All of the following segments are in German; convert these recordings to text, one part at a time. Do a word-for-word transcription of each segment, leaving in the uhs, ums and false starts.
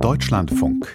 Deutschlandfunk.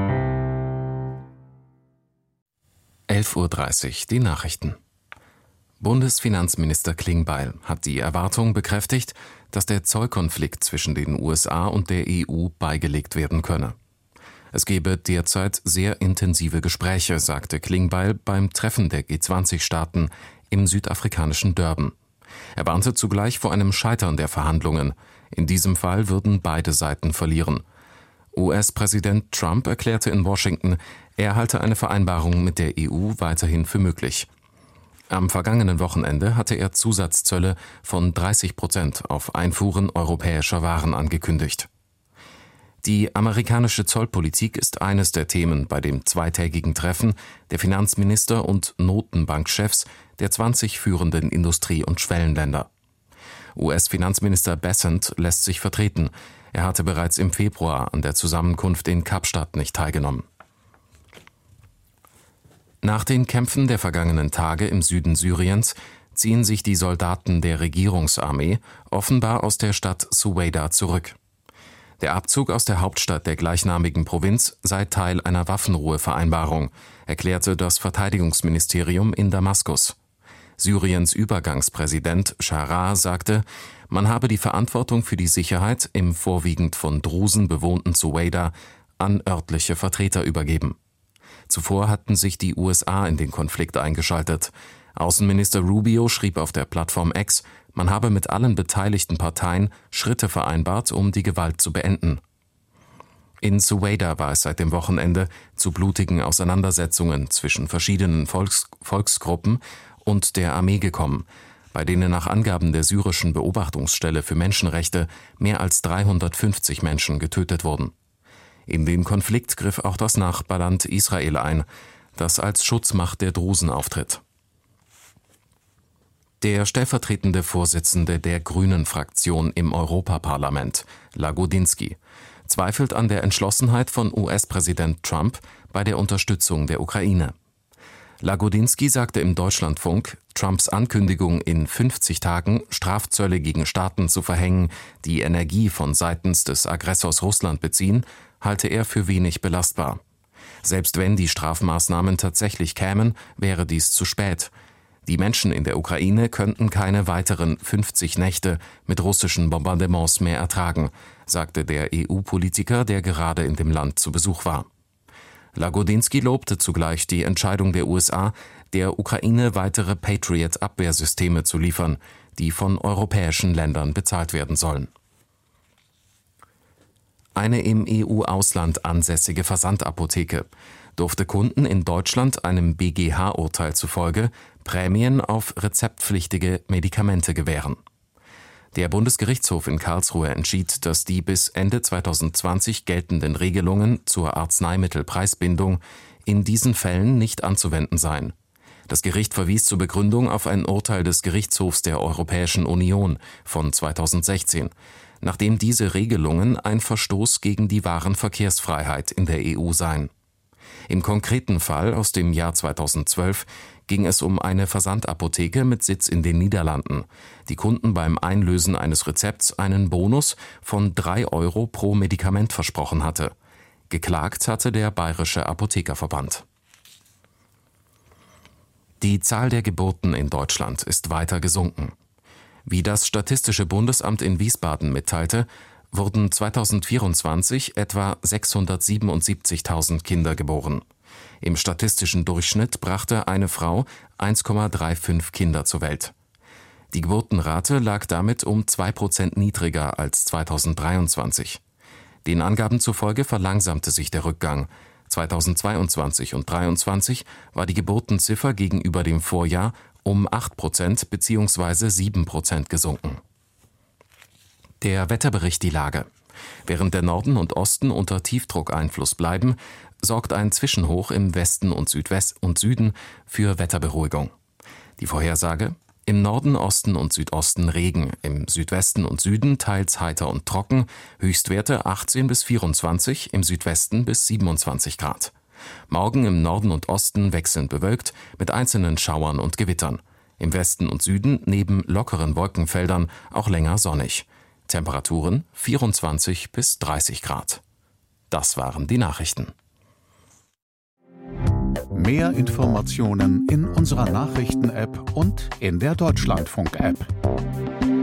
elf Uhr dreißig, die Nachrichten. Bundesfinanzminister Klingbeil hat die Erwartung bekräftigt, dass der Zollkonflikt zwischen den U S A und der E U beigelegt werden könne. Es gebe derzeit sehr intensive Gespräche, sagte Klingbeil beim Treffen der G zwanzig Staaten im südafrikanischen Durban. Er warnte zugleich vor einem Scheitern der Verhandlungen. In diesem Fall würden beide Seiten verlieren. U S-Präsident Trump erklärte in Washington, er halte eine Vereinbarung mit der E U weiterhin für möglich. Am vergangenen Wochenende hatte er Zusatzzölle von dreißig Prozent auf Einfuhren europäischer Waren angekündigt. Die amerikanische Zollpolitik ist eines der Themen bei dem zweitägigen Treffen der Finanzminister und Notenbankchefs der zwanzig führenden Industrie- und Schwellenländer. U S-Finanzminister Bessent lässt sich vertreten. Er hatte bereits im Februar an der Zusammenkunft in Kapstadt nicht teilgenommen. Nach den Kämpfen der vergangenen Tage im Süden Syriens ziehen sich die Soldaten der Regierungsarmee offenbar aus der Stadt Suweida zurück. Der Abzug aus der Hauptstadt der gleichnamigen Provinz sei Teil einer Waffenruhevereinbarung, erklärte das Verteidigungsministerium in Damaskus. Syriens Übergangspräsident Sharaa sagte, man habe die Verantwortung für die Sicherheit im vorwiegend von Drusen bewohnten Suweida an örtliche Vertreter übergeben. Zuvor hatten sich die U S A in den Konflikt eingeschaltet. Außenminister Rubio schrieb auf der Plattform X, man habe mit allen beteiligten Parteien Schritte vereinbart, um die Gewalt zu beenden. In Suweida war es seit dem Wochenende zu blutigen Auseinandersetzungen zwischen verschiedenen Volks- Volksgruppen und der Armee gekommen, bei denen nach Angaben der syrischen Beobachtungsstelle für Menschenrechte mehr als dreihundertfünfzig Menschen getötet wurden. In den Konflikt griff auch das Nachbarland Israel ein, das als Schutzmacht der Drusen auftritt. Der stellvertretende Vorsitzende der Grünen-Fraktion im Europaparlament, Lagodinsky, zweifelt an der Entschlossenheit von U S-Präsident Trump bei der Unterstützung der Ukraine. Lagodinsky sagte im Deutschlandfunk, Trumps Ankündigung, in fünfzig Tagen Strafzölle gegen Staaten zu verhängen, die Energie von seitens des Aggressors Russland beziehen, halte er für wenig belastbar. Selbst wenn die Strafmaßnahmen tatsächlich kämen, wäre dies zu spät. Die Menschen in der Ukraine könnten keine weiteren fünfzig Nächte mit russischen Bombardements mehr ertragen, sagte der E U-Politiker, der gerade in dem Land zu Besuch war. Lagodinsky lobte zugleich die Entscheidung der U S A, der Ukraine weitere Patriot-Abwehrsysteme zu liefern, die von europäischen Ländern bezahlt werden sollen. Eine im E U-Ausland ansässige Versandapotheke durfte Kunden in Deutschland einem B G H-Urteil zufolge Prämien auf rezeptpflichtige Medikamente gewähren. Der Bundesgerichtshof in Karlsruhe entschied, dass die bis Ende zweitausendzwanzig geltenden Regelungen zur Arzneimittelpreisbindung in diesen Fällen nicht anzuwenden seien. Das Gericht verwies zur Begründung auf ein Urteil des Gerichtshofs der Europäischen Union von zweitausendsechzehn, nachdem diese Regelungen ein Verstoß gegen die Warenverkehrsfreiheit in der E U seien. Im konkreten Fall aus dem Jahr zweitausendzwölf ging es um eine Versandapotheke mit Sitz in den Niederlanden, die Kunden beim Einlösen eines Rezepts einen Bonus von drei Euro pro Medikament versprochen hatte. Geklagt hatte der Bayerische Apothekerverband. Die Zahl der Geburten in Deutschland ist weiter gesunken. Wie das Statistische Bundesamt in Wiesbaden mitteilte, wurden zweitausendvierundzwanzig etwa sechshundertsiebenundsiebzigtausend Kinder geboren. Im statistischen Durchschnitt brachte eine Frau eins Komma fünfunddreißig Kinder zur Welt. Die Geburtenrate lag damit um zwei Prozent niedriger als zweitausenddreiundzwanzig. Den Angaben zufolge verlangsamte sich der Rückgang. zweitausendzweiundzwanzig und zweitausenddreiundzwanzig war die Geburtenziffer gegenüber dem Vorjahr um acht Prozent bzw. sieben Prozent gesunken. Der Wetterbericht die Lage. Während der Norden und Osten unter Tiefdruckeinfluss bleiben, sorgt ein Zwischenhoch im Westen und Südwest und Süden für Wetterberuhigung. Die Vorhersage: im Norden, Osten und Südosten Regen, im Südwesten und Süden teils heiter und trocken, Höchstwerte achtzehn bis vierundzwanzig, im Südwesten bis siebenundzwanzig Grad. Morgen im Norden und Osten wechselnd bewölkt mit einzelnen Schauern und Gewittern. Im Westen und Süden neben lockeren Wolkenfeldern auch länger sonnig. Temperaturen vierundzwanzig bis dreißig Grad. Das waren die Nachrichten. Mehr Informationen in unserer Nachrichten-App und in der Deutschlandfunk-App.